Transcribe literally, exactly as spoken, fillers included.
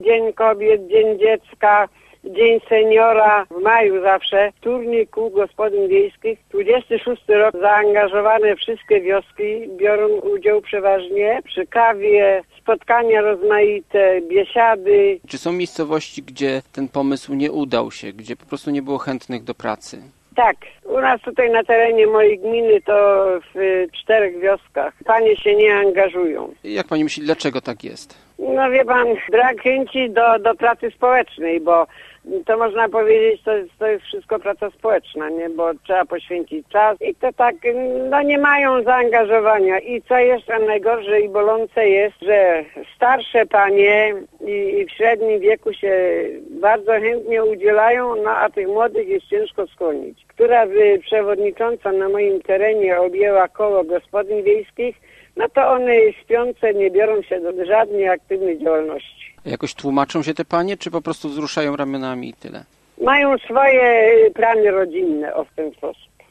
Dzień Kobiet, Dzień Dziecka, Dzień Seniora w maju zawsze. Turniej kół gospodyń wiejskich. dwudziesty szósty rok zaangażowane wszystkie wioski biorą udział przeważnie przy kawie, spotkania rozmaite, biesiady. Czy są miejscowości, gdzie ten pomysł nie udał się, gdzie po prostu nie było chętnych do pracy? Tak, u nas tutaj na terenie mojej gminy to w czterech wioskach. Panie się nie angażują. Jak pani myśli, dlaczego tak jest? No wie pan, brak chęci do, do pracy społecznej, bo to można powiedzieć, to jest, to jest wszystko praca społeczna, nie? Bo trzeba poświęcić czas i to tak, no nie mają zaangażowania. I co jeszcze najgorsze i bolące jest, że starsze panie i, i w średnim wieku się bardzo chętnie udzielają, no a tych młodych jest ciężko skłonić. Która by przewodnicząca na moim terenie objęła koło gospodyń wiejskich, no to one śpiące nie biorą się do żadnej aktywnej działalności. Jakoś tłumaczą się te panie, czy po prostu wzruszają ramionami i tyle? Mają swoje plany rodzinne o w ten sposób.